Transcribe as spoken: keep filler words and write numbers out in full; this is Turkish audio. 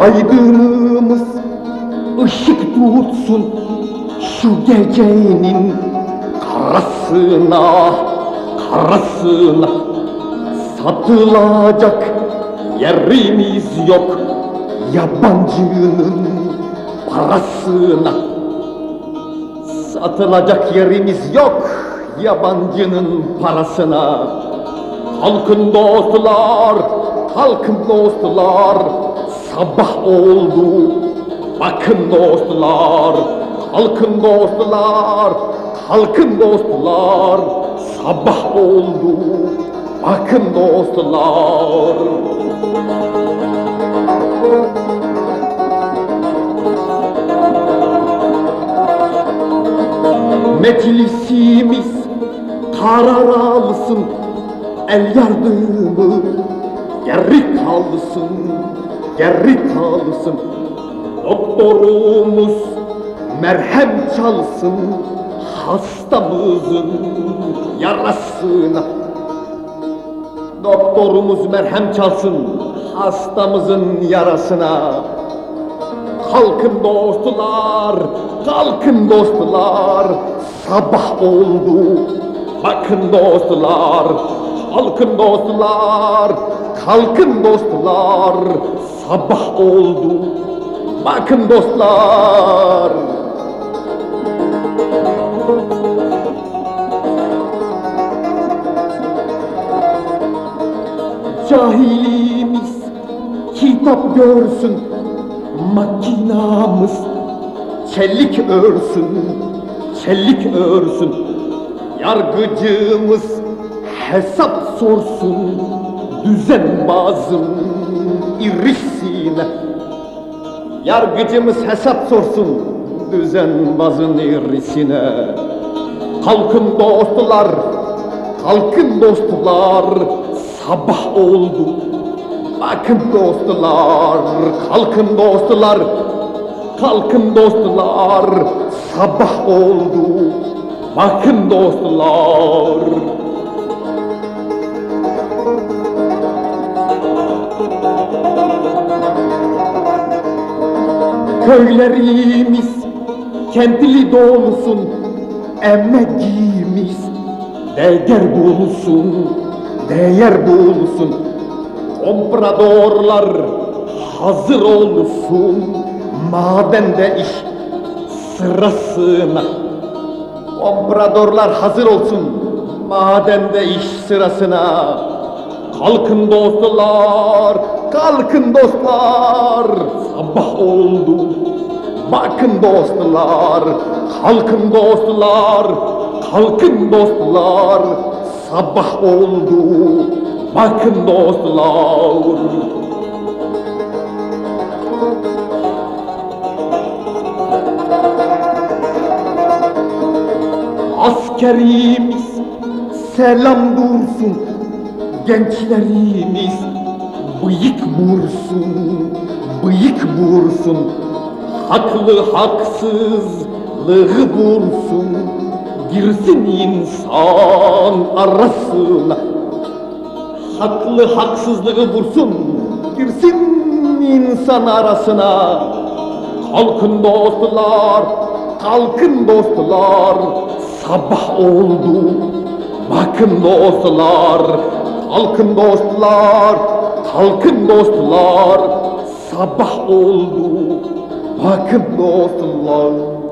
Aydınımız ışık tutsun şu gecenin karasına, karasına. Satılacak yerimiz yok yabancının parasına. Satılacak yerimiz yok yabancının parasına. Kalkın dostlar, kalkın dostlar, sabah oldu. Bakın dostlar, kalkın dostlar, kalkın dostlar, sabah oldu. Bakın dostlar. Meclisimiz karar alsın, el yardımı geri kalsın, geri kalsın. Doktorumuz merhem çalsın hastamızın yarasına. Doktorumuz merhem çalsın hastamızın yarasına. Kalkın dostlar, kalkın dostlar, sabah oldu. Bakın dostlar, kalkın dostlar, kalkın dostlar, sabah oldu. Bakın dostlar. Cahilimiz kitap görsün, makinamız çelik örsün, çelik örsün. Yargıcımız hesap sorsun, düzenbazın irisine. Yargıcımız hesap sorsun, düzenbazın irisine. Kalkın dostlar, kalkın dostlar, sabah oldu. Bakın dostlar, kalkın dostlar, kalkın dostlar, sabah oldu. Bakın dostlar. Köylerimiz kentli dolsun, emeğimiz değer bulsun, değer bulsun. Kompradorlar hazır olsun, madende iş sırasına. Kompradorlar hazır olsun, madende iş sırasına. Kalkın dostlar, kalkın dostlar, sabah oldu. Bakın dostlar, kalkın dostlar, kalkın dostlar, sabah oldu. Bakın dostlar. Askerimiz selam dursun, gençlerimiz bıyık vursun, bıyık vursun. Haklı haksızlığı vursun, girsin insan arasına. Haklı haksızlığı vursun, girsin insan arasına. Kalkın dostlar, kalkın dostlar, sabah oldu. Bakın dostlar, kalkın dostlar, kalkın dostlar, sabah oldu. Bakın dostlar.